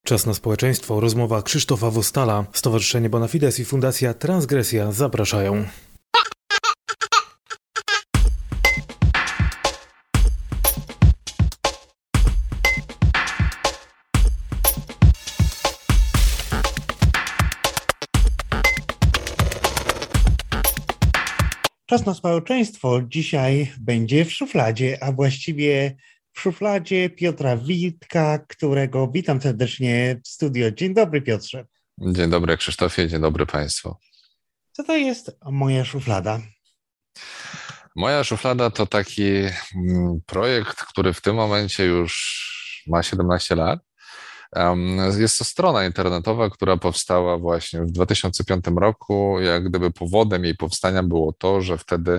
Czas na społeczeństwo. Rozmowa Krzysztofa Wostala. Stowarzyszenie Bonafides i Fundacja Transgresja zapraszają. Czas na społeczeństwo dzisiaj będzie w szufladzie, a właściwie w szufladzie Piotra Witka, którego witam serdecznie w studio. Dzień dobry, Piotrze. Dzień dobry, Krzysztofie, dzień dobry Państwu. Co to jest moja szuflada? Moja szuflada to taki projekt, który w tym momencie już ma 17 lat. Jest to strona internetowa, która powstała właśnie w 2005 roku. Jak gdyby powodem jej powstania było to, że wtedy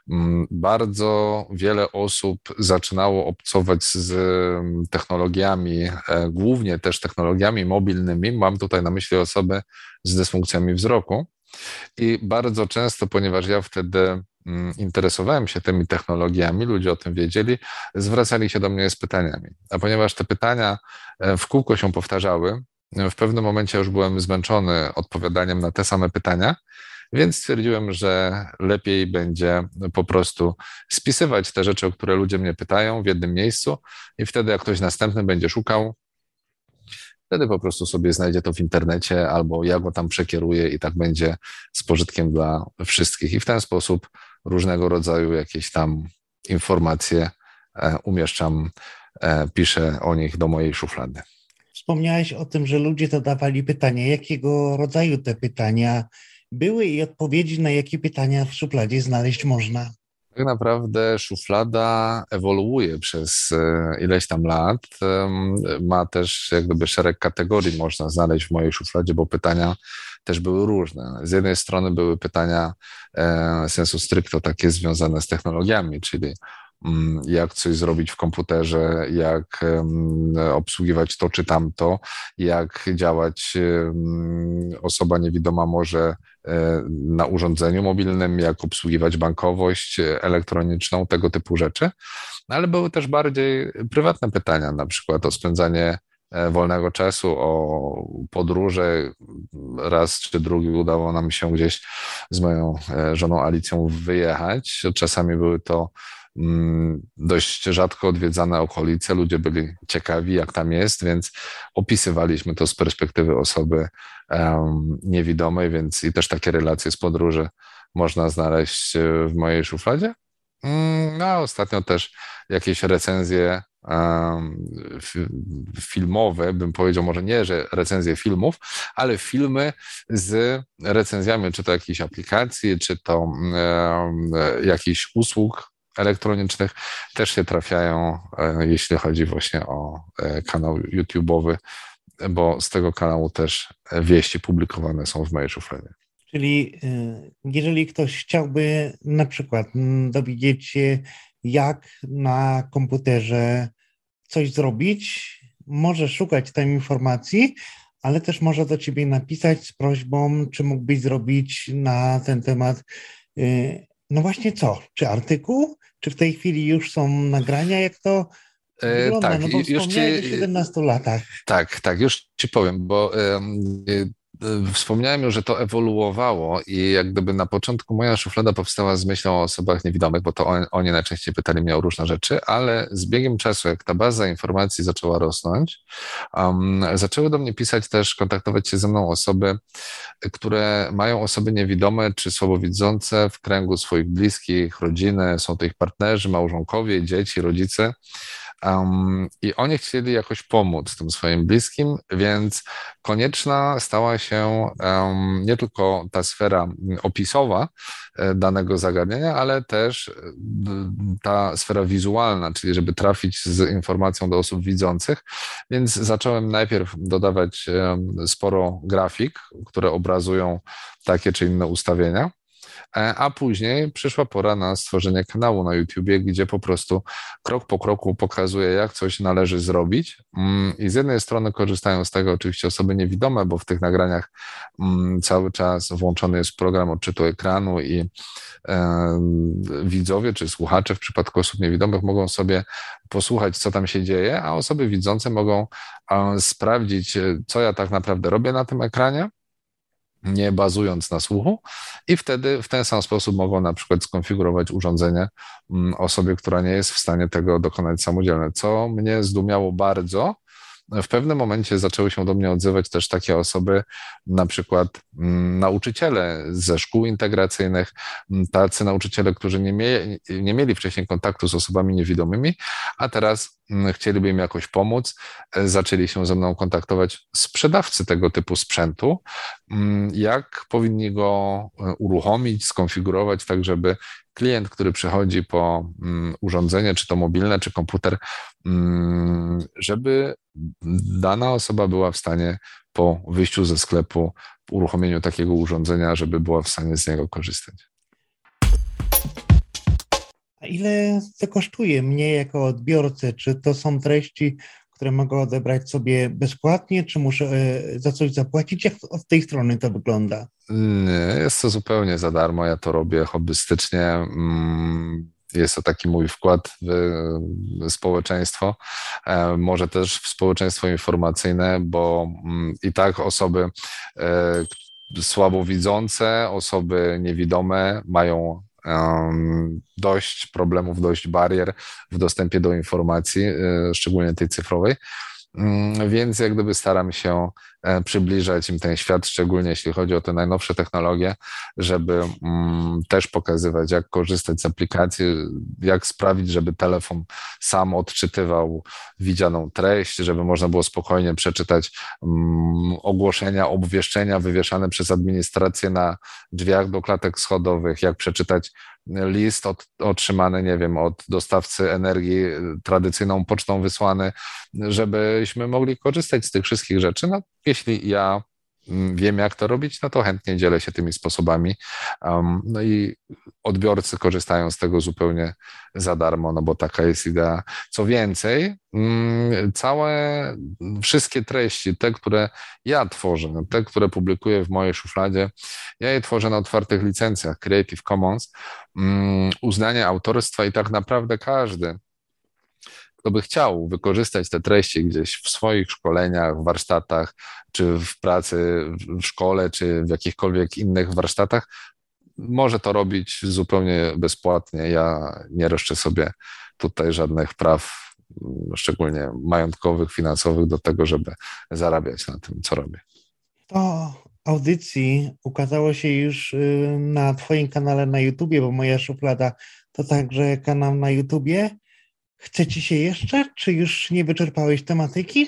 bardzo wiele osób zaczynało obcować z technologiami, głównie też technologiami mobilnymi. Mam tutaj na myśli osoby z dysfunkcjami wzroku. I bardzo często, ponieważ ja wtedy interesowałem się tymi technologiami, ludzie o tym wiedzieli, zwracali się do mnie z pytaniami. A ponieważ te pytania w kółko się powtarzały, w pewnym momencie już byłem zmęczony odpowiadaniem na te same pytania, więc stwierdziłem, że lepiej będzie po prostu spisywać te rzeczy, o które ludzie mnie pytają w jednym miejscu i wtedy jak ktoś następny będzie szukał, wtedy po prostu sobie znajdzie to w internecie albo ja go tam przekieruję i tak będzie z pożytkiem dla wszystkich. I w ten sposób różnego rodzaju jakieś tam informacje umieszczam, piszę o nich do mojej szuflady. Wspomniałeś o tym, że ludzie zadawali pytania. Jakiego rodzaju te pytania były i odpowiedzi na jakie pytania w szufladzie znaleźć można? Tak naprawdę szuflada ewoluuje przez ileś tam lat. Ma też jak gdyby szereg kategorii można znaleźć w mojej szufladzie, bo pytania też były różne. Z jednej strony były pytania sensu stricto takie związane z technologiami, czyli jak coś zrobić w komputerze, jak obsługiwać to czy tamto, jak działać osoba niewidoma może na urządzeniu mobilnym, jak obsługiwać bankowość elektroniczną, tego typu rzeczy. Ale były też bardziej prywatne pytania, na przykład o spędzanie wolnego czasu, o podróże. Raz czy drugi udało nam się gdzieś z moją żoną Alicją wyjechać. Czasami były to dość rzadko odwiedzane okolice, ludzie byli ciekawi, jak tam jest, więc opisywaliśmy to z perspektywy osoby niewidomej, więc i też takie relacje z podróży można znaleźć w mojej szufladzie. A ostatnio też jakieś recenzje filmowe, bym powiedział, może nie, że recenzje filmów, ale filmy z recenzjami, czy to jakichś aplikacji, czy to jakichś usług elektronicznych też się trafiają, jeśli chodzi właśnie o kanał YouTube'owy, bo z tego kanału też wieści publikowane są w mojej szufladzie. Czyli jeżeli ktoś chciałby na przykład dowiedzieć się, jak na komputerze coś zrobić, może szukać tam informacji, ale też może do ciebie napisać z prośbą, czy mógłbyś zrobić na ten temat, no właśnie co? Czy artykuł? Czy w tej chwili już są nagrania? Jak to wygląda? Tak, No bo wspomniałeś o 17 latach. Tak, już ci powiem, bo wspomniałem już, że to ewoluowało i jak gdyby na początku moja szuflada powstała z myślą o osobach niewidomych, bo to oni najczęściej pytali mnie o różne rzeczy, ale z biegiem czasu, jak ta baza informacji zaczęła rosnąć, zaczęły do mnie pisać też, kontaktować się ze mną osoby, które mają osoby niewidome czy słabowidzące w kręgu swoich bliskich, rodziny, są to ich partnerzy, małżonkowie, dzieci, rodzice. I oni chcieli jakoś pomóc tym swoim bliskim, więc konieczna stała się nie tylko ta sfera opisowa danego zagadnienia, ale też ta sfera wizualna, czyli żeby trafić z informacją do osób widzących, więc zacząłem najpierw dodawać sporo grafik, które obrazują takie czy inne ustawienia. A później przyszła pora na stworzenie kanału na YouTubie, gdzie po prostu krok po kroku pokazuję, jak coś należy zrobić. I z jednej strony korzystają z tego oczywiście osoby niewidome, bo w tych nagraniach cały czas włączony jest program odczytu ekranu i widzowie czy słuchacze w przypadku osób niewidomych mogą sobie posłuchać, co tam się dzieje, a osoby widzące mogą sprawdzić, co ja tak naprawdę robię na tym ekranie, nie bazując na słuchu, i wtedy w ten sam sposób mogą na przykład skonfigurować urządzenie osobie, która nie jest w stanie tego dokonać samodzielnie. Co mnie zdumiało bardzo, w pewnym momencie zaczęły się do mnie odzywać też takie osoby, na przykład nauczyciele ze szkół integracyjnych, tacy nauczyciele, którzy nie mieli wcześniej kontaktu z osobami niewidomymi, a teraz chcieliby im jakoś pomóc. Zaczęli się ze mną kontaktować sprzedawcy tego typu sprzętu, jak powinni go uruchomić, skonfigurować tak, żeby klient, który przychodzi po urządzenie, czy to mobilne, czy komputer, żeby dana osoba była w stanie po wyjściu ze sklepu, po uruchomieniu takiego urządzenia, żeby była w stanie z niego korzystać. A ile to kosztuje mnie jako odbiorcę? Czy to są treści, które mogę odebrać sobie bezpłatnie, czy muszę za coś zapłacić? Jak od tej strony to wygląda? Nie, jest to zupełnie za darmo, ja to robię hobbystycznie. Jest to taki mój wkład w społeczeństwo, może też w społeczeństwo informacyjne, bo i tak osoby słabowidzące, osoby niewidome mają dość problemów, dość barier w dostępie do informacji, szczególnie tej cyfrowej. Więc jak gdyby staram się przybliżać im ten świat, szczególnie jeśli chodzi o te najnowsze technologie, żeby też pokazywać, jak korzystać z aplikacji, jak sprawić, żeby telefon sam odczytywał widzianą treść, żeby można było spokojnie przeczytać ogłoszenia, obwieszczenia wywieszane przez administrację na drzwiach do klatek schodowych, jak przeczytać list otrzymany, nie wiem, od dostawcy energii tradycyjną pocztą wysłany, żebyśmy mogli korzystać z tych wszystkich rzeczy. No, jeśli ja wiem, jak to robić, no to chętnie dzielę się tymi sposobami. No i odbiorcy korzystają z tego zupełnie za darmo, no bo taka jest idea. Co więcej, wszystkie treści, te, które ja tworzę, te, które publikuję w mojej szufladzie, ja je tworzę na otwartych licencjach Creative Commons, uznanie autorstwa, i tak naprawdę każdy, kto by chciał wykorzystać te treści gdzieś w swoich szkoleniach, warsztatach, czy w pracy w szkole, czy w jakichkolwiek innych warsztatach, może to robić zupełnie bezpłatnie. Ja nie roszczę sobie tutaj żadnych praw, szczególnie majątkowych, finansowych, do tego, żeby zarabiać na tym, co robię. To audycji ukazało się już na Twoim kanale na YouTubie, bo moja szuflada to także kanał na YouTubie. Chce Ci się jeszcze, czy już nie wyczerpałeś tematyki?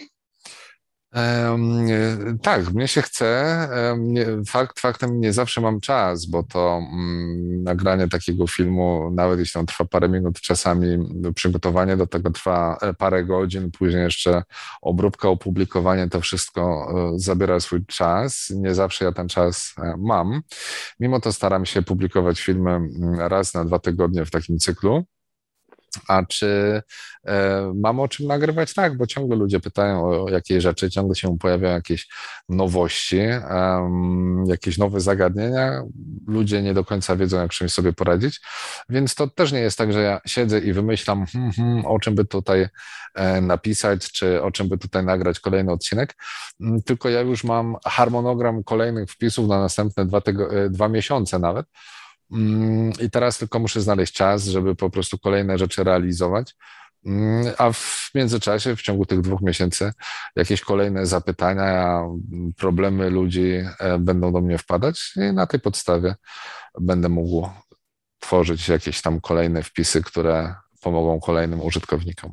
Tak, mnie się chce. Faktem nie zawsze mam czas, bo to nagranie takiego filmu, nawet jeśli on trwa parę minut, czasami przygotowanie do tego trwa parę godzin, później jeszcze obróbka, opublikowanie, to wszystko zabiera swój czas. Nie zawsze ja ten czas mam. Mimo to staram się publikować filmy raz na 2 tygodnie w takim cyklu. A czy mam o czym nagrywać? Tak, bo ciągle ludzie pytają o jakieś rzeczy, ciągle się pojawiają jakieś nowości, jakieś nowe zagadnienia. Ludzie nie do końca wiedzą, jak czymś sobie poradzić, więc to też nie jest tak, że ja siedzę i wymyślam, o czym by tutaj napisać, czy o czym by tutaj nagrać kolejny odcinek, tylko ja już mam harmonogram kolejnych wpisów na następne 2 miesiące nawet. I teraz tylko muszę znaleźć czas, żeby po prostu kolejne rzeczy realizować, a w międzyczasie, w ciągu tych 2 miesięcy, jakieś kolejne zapytania, problemy ludzi będą do mnie wpadać i na tej podstawie będę mógł tworzyć jakieś tam kolejne wpisy, które pomogą kolejnym użytkownikom.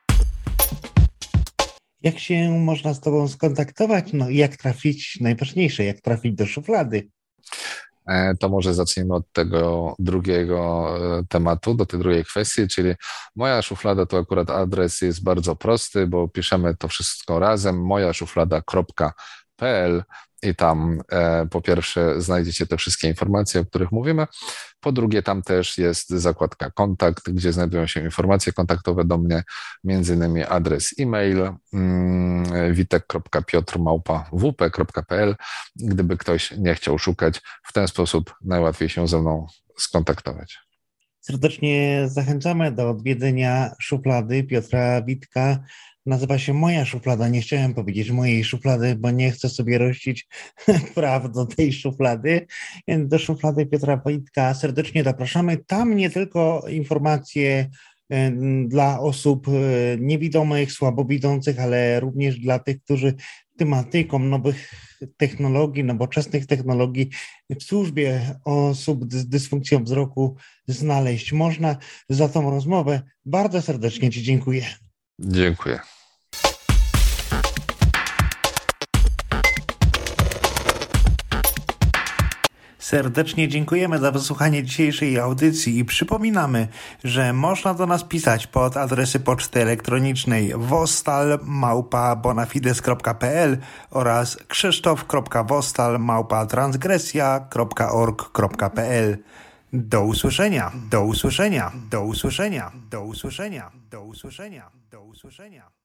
Jak się można z Tobą skontaktować? No i jak trafić, najważniejsze, jak trafić do szuflady? To może zacznijmy od tego drugiego tematu, do tej drugiej kwestii, czyli moja szuflada, to akurat adres jest bardzo prosty, bo piszemy to wszystko razem, mojaszuflada.pl www.transgresja.pl i tam po pierwsze znajdziecie te wszystkie informacje, o których mówimy. Po drugie, tam też jest zakładka kontakt, gdzie znajdują się informacje kontaktowe do mnie, między innymi adres e-mail witek.piotr@wp.pl. Gdyby ktoś nie chciał szukać, w ten sposób najłatwiej się ze mną skontaktować. Serdecznie zachęcamy do odwiedzenia szuflady Piotra Witka. Nazywa się Moja Szuflada. Nie chciałem powiedzieć mojej szuflady, bo nie chcę sobie rościć praw do tej szuflady. Więc do szuflady Piotra Witka serdecznie zapraszamy. Tam nie tylko informacje dla osób niewidomych, słabowidzących, ale również dla tych, którzy tematyką nowych technologii, nowoczesnych technologii w służbie osób z dysfunkcją wzroku znaleźć można. Za tą rozmowę bardzo serdecznie Ci dziękuję. Dziękuję. Serdecznie dziękujemy za wysłuchanie dzisiejszej audycji i przypominamy, że można do nas pisać pod adresy poczty elektronicznej wostal@bonafides.pl oraz krzysztof.wostal@transgresja.org.pl. Do usłyszenia, do usłyszenia, do usłyszenia, do usłyszenia, do usłyszenia, do usłyszenia.